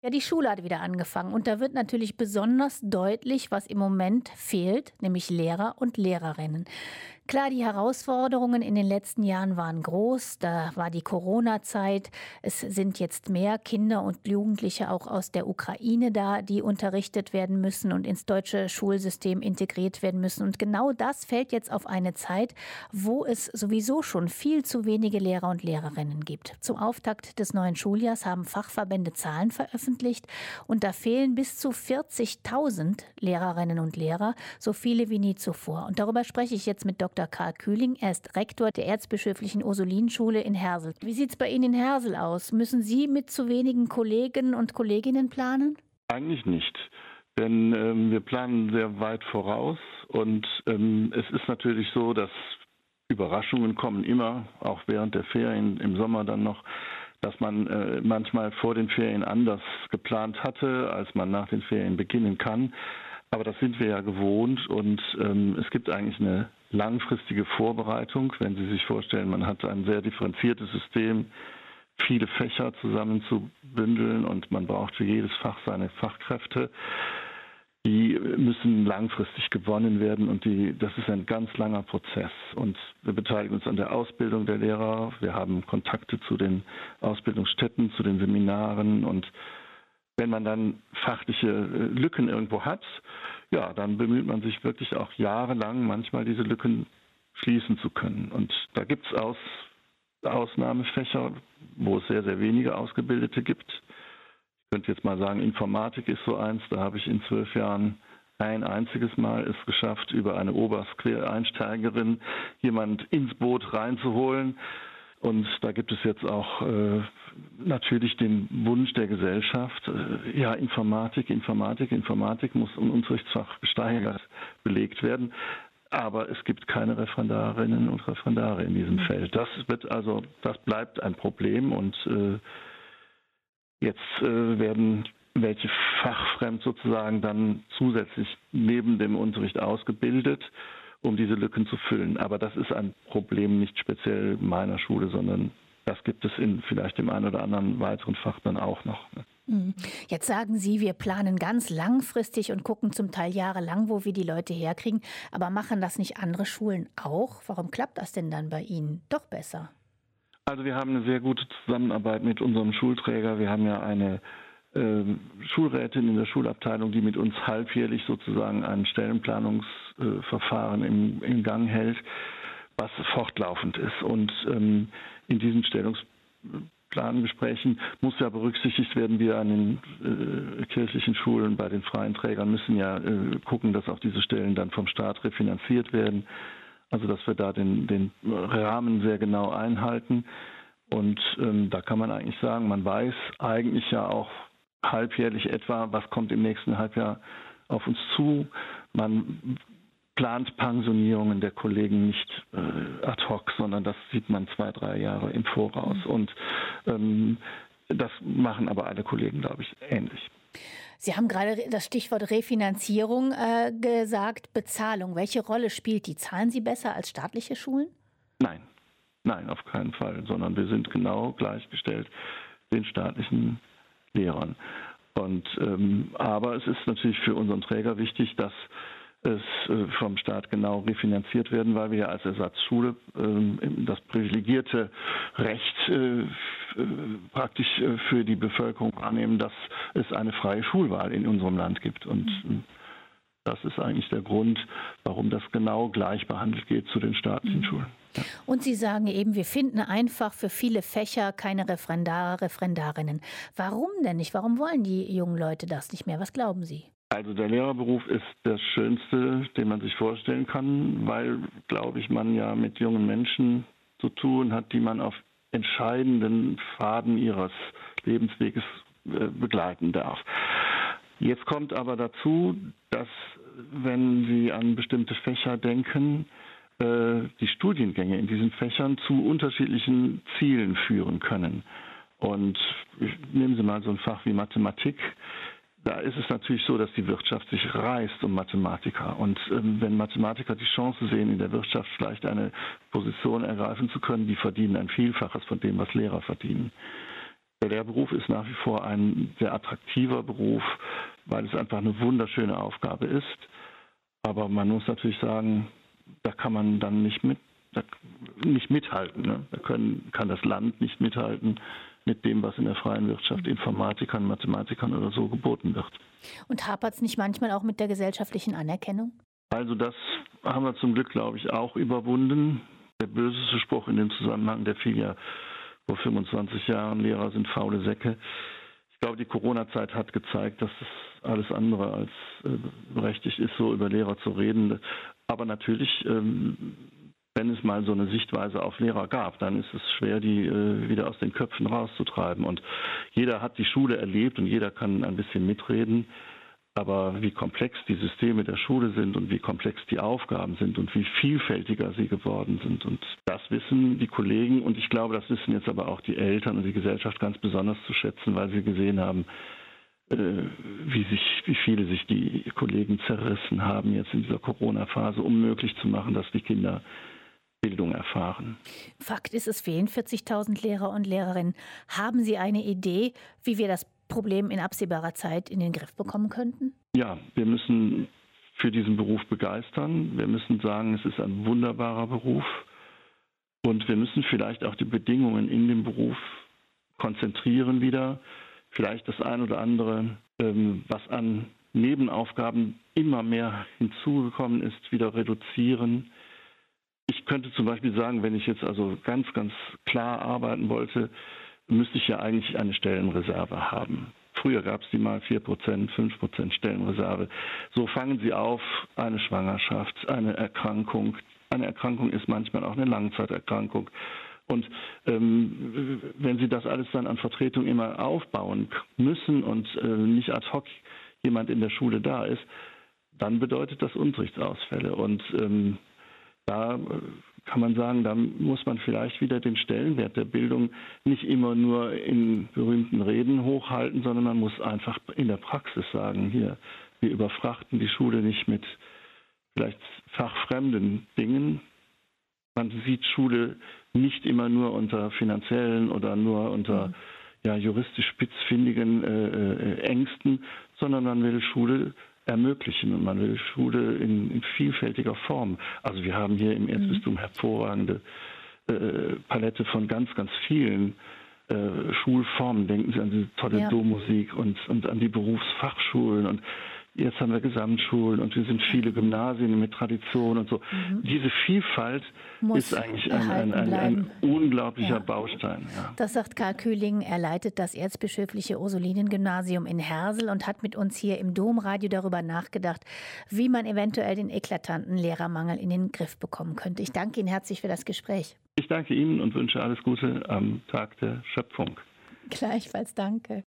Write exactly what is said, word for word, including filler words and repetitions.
Ja, die Schule hat wieder angefangen und da wird natürlich besonders deutlich, was im Moment fehlt, nämlich Lehrer und Lehrerinnen. Klar, die Herausforderungen in den letzten Jahren waren groß. Da war die Corona-Zeit. Es sind jetzt mehr Kinder und Jugendliche auch aus der Ukraine da, die unterrichtet werden müssen und ins deutsche Schulsystem integriert werden müssen. Und genau das fällt jetzt auf eine Zeit, wo es sowieso schon viel zu wenige Lehrer und Lehrerinnen gibt. Zum Auftakt des neuen Schuljahrs haben Fachverbände Zahlen veröffentlicht und da fehlen bis zu vierzigtausend Lehrerinnen und Lehrer, so viele wie nie zuvor. Und darüber spreche ich jetzt mit Doktor Karl Kühling. Er ist Rektor der Erzbischöflichen Ursulinenschule in Hersel. Wie sieht es bei Ihnen in Hersel aus? Müssen Sie mit zu wenigen Kollegen und Kolleginnen planen? Eigentlich nicht, denn ähm, wir planen sehr weit voraus und ähm, es ist natürlich so, dass Überraschungen kommen immer, auch während der Ferien im Sommer dann noch, dass man äh, manchmal vor den Ferien anders geplant hatte, als man nach den Ferien beginnen kann. Aber das sind wir ja gewohnt und ähm, es gibt eigentlich eine langfristige Vorbereitung. Wenn Sie sich vorstellen, man hat ein sehr differenziertes System, viele Fächer zusammenzubündeln und man braucht für jedes Fach seine Fachkräfte. Die müssen langfristig gewonnen werden und die, das ist ein ganz langer Prozess. Und wir beteiligen uns an der Ausbildung der Lehrer. Wir haben Kontakte zu den Ausbildungsstätten, zu den Seminaren und wenn man dann fachliche Lücken irgendwo hat, ja, dann bemüht man sich wirklich auch jahrelang, manchmal diese Lücken schließen zu können. Und da gibt es Aus, Ausnahmefächer, wo es sehr, sehr wenige Ausgebildete gibt. Ich könnte jetzt mal sagen, Informatik ist so eins, da habe ich in zwölf Jahren ein einziges Mal es geschafft, über eine Oberstquereinsteigerin jemand ins Boot reinzuholen. Und da gibt es jetzt auch äh, natürlich den Wunsch der Gesellschaft, äh, ja, Informatik, Informatik, Informatik muss im Unterrichtsfach gesteigert belegt werden. Aber es gibt keine Referendarinnen und Referendare in diesem Feld. Das wird also, das bleibt ein Problem und äh, jetzt äh, werden welche fachfremd sozusagen dann zusätzlich neben dem Unterricht ausgebildet, um diese Lücken zu füllen. Aber das ist ein Problem nicht speziell meiner Schule, sondern das gibt es in vielleicht dem einen oder anderen weiteren Fach dann auch noch. Jetzt sagen Sie, wir planen ganz langfristig und gucken zum Teil jahrelang, wo wir die Leute herkriegen. Aber machen das nicht andere Schulen auch? Warum klappt das denn dann bei Ihnen doch besser? Also wir haben eine sehr gute Zusammenarbeit mit unserem Schulträger. Wir haben ja eine äh, Schulrätin in der Schulabteilung, die mit uns halbjährlich sozusagen ein Stellenplanungsverfahren äh, im, im Gang hält, was fortlaufend ist. Und ähm, in diesen Stellungsplangesprächen muss ja berücksichtigt werden, wir an den äh, kirchlichen Schulen, bei den freien Trägern müssen ja äh, gucken, dass auch diese Stellen dann vom Staat refinanziert werden. Also dass wir da den, den Rahmen sehr genau einhalten. Und ähm, da kann man eigentlich sagen, man weiß eigentlich ja auch halbjährlich etwa, was kommt im nächsten Halbjahr auf uns zu. Man plant Pensionierungen der Kollegen nicht äh, ad hoc, sondern das sieht man zwei, drei Jahre im Voraus. Und ähm, das machen aber alle Kollegen, glaube ich, ähnlich. Sie haben gerade das Stichwort Refinanzierung äh, gesagt, Bezahlung. Welche Rolle spielt die? Zahlen Sie besser als staatliche Schulen? Nein, nein, auf keinen Fall, sondern wir sind genau gleichgestellt den staatlichen Lehrern. Und, ähm, aber es ist natürlich für unseren Träger wichtig, dass es äh, vom Staat genau refinanziert werden, weil wir ja als Ersatzschule äh, das privilegierte Recht äh, praktisch äh, für die Bevölkerung annehmen, dass es eine freie Schulwahl in unserem Land gibt. Und äh, das ist eigentlich der Grund, warum das genau gleich behandelt geht zu den staatlichen Schulen. Ja. Und Sie sagen eben, wir finden einfach für viele Fächer keine Referendare, Referendarinnen. Warum denn nicht? Warum wollen die jungen Leute das nicht mehr? Was glauben Sie? Also der Lehrerberuf ist das Schönste, den man sich vorstellen kann, weil, glaube ich, man ja mit jungen Menschen zu tun hat, die man auf entscheidenden Pfaden ihres Lebensweges äh, begleiten darf. Jetzt kommt aber dazu, dass, wenn Sie an bestimmte Fächer denken, äh, die Studiengänge in diesen Fächern zu unterschiedlichen Zielen führen können. Und nehmen Sie mal so ein Fach wie Mathematik. Da ist es natürlich so, dass die Wirtschaft sich reißt um Mathematiker. Und ähm, wenn Mathematiker die Chance sehen, in der Wirtschaft vielleicht eine Position ergreifen zu können, die verdienen ein Vielfaches von dem, was Lehrer verdienen. Der Lehrberuf ist nach wie vor ein sehr attraktiver Beruf, weil es einfach eine wunderschöne Aufgabe ist. Aber man muss natürlich sagen, da kann man dann nicht mit, da, nicht mithalten. Ne? Da können, kann das Land nicht mithalten mit dem, was in der freien Wirtschaft Informatikern, Mathematikern oder so geboten wird. Und hapert es nicht manchmal auch mit der gesellschaftlichen Anerkennung? Also das haben wir zum Glück, glaube ich, auch überwunden. Der böseste Spruch in dem Zusammenhang, der fiel ja vor fünfundzwanzig Jahren, Lehrer sind faule Säcke. Ich glaube, die Corona-Zeit hat gezeigt, dass es alles andere als äh, berechtigt ist, so über Lehrer zu reden. Aber natürlich, ähm, wenn es mal so eine Sichtweise auf Lehrer gab, dann ist es schwer, die äh, wieder aus den Köpfen rauszutreiben. Und jeder hat die Schule erlebt und jeder kann ein bisschen mitreden. Aber wie komplex die Systeme der Schule sind und wie komplex die Aufgaben sind und wie vielfältiger sie geworden sind. Und das wissen die Kollegen und ich glaube, das wissen jetzt aber auch die Eltern und die Gesellschaft ganz besonders zu schätzen, weil sie gesehen haben, wie, sich, wie viele sich die Kollegen zerrissen haben jetzt in dieser Corona-Phase, um möglich zu machen, dass die Kinder Bildung erfahren. Fakt ist, es fehlen vierzigtausend Lehrer und Lehrerinnen. Haben Sie eine Idee, wie wir das Problem in absehbarer Zeit in den Griff bekommen könnten? Ja, wir müssen für diesen Beruf begeistern. Wir müssen sagen, es ist ein wunderbarer Beruf. Und wir müssen vielleicht auch die Bedingungen in dem Beruf konzentrieren wieder. Vielleicht das ein oder andere, ähm, was an Nebenaufgaben immer mehr hinzugekommen ist, wieder reduzieren. Ich könnte zum Beispiel sagen, wenn ich jetzt also ganz, ganz klar arbeiten wollte, müsste ich ja eigentlich eine Stellenreserve haben. Früher gab es die mal vier Prozent, fünf Prozent Stellenreserve. So fangen Sie auf, eine Schwangerschaft, eine Erkrankung. Eine Erkrankung ist manchmal auch eine Langzeiterkrankung. Und ähm, wenn Sie das alles dann an Vertretung immer aufbauen müssen und äh, nicht ad hoc jemand in der Schule da ist, dann bedeutet das Unterrichtsausfälle. Und ähm, da kann man sagen, da muss man vielleicht wieder den Stellenwert der Bildung nicht immer nur in berühmten Reden hochhalten, sondern man muss einfach in der Praxis sagen, hier, wir überfrachten die Schule nicht mit vielleicht fachfremden Dingen. Man sieht Schule nicht immer nur unter finanziellen oder nur unter mhm. ja, juristisch spitzfindigen äh, äh, Ängsten, sondern man will Schule ermöglichen und man will Schule in, in vielfältiger Form. Also wir haben hier im Erzbistum hervorragende äh, Palette von ganz, ganz vielen äh, Schulformen. Denken Sie an diese tolle ja. Dommusik und, und an die Berufsfachschulen und jetzt haben wir Gesamtschulen und wir sind viele Gymnasien mit Tradition und so. Mhm. Diese Vielfalt Muss ist eigentlich ein, ein, ein, ein unglaublicher ja. Baustein. Ja. Das sagt Karl Kühling. Er leitet das erzbischöfliche Ursulinen-Gymnasium in Hersel und hat mit uns hier im Domradio darüber nachgedacht, wie man eventuell den eklatanten Lehrermangel in den Griff bekommen könnte. Ich danke Ihnen herzlich für das Gespräch. Ich danke Ihnen und wünsche alles Gute am Tag der Schöpfung. Gleichfalls, danke.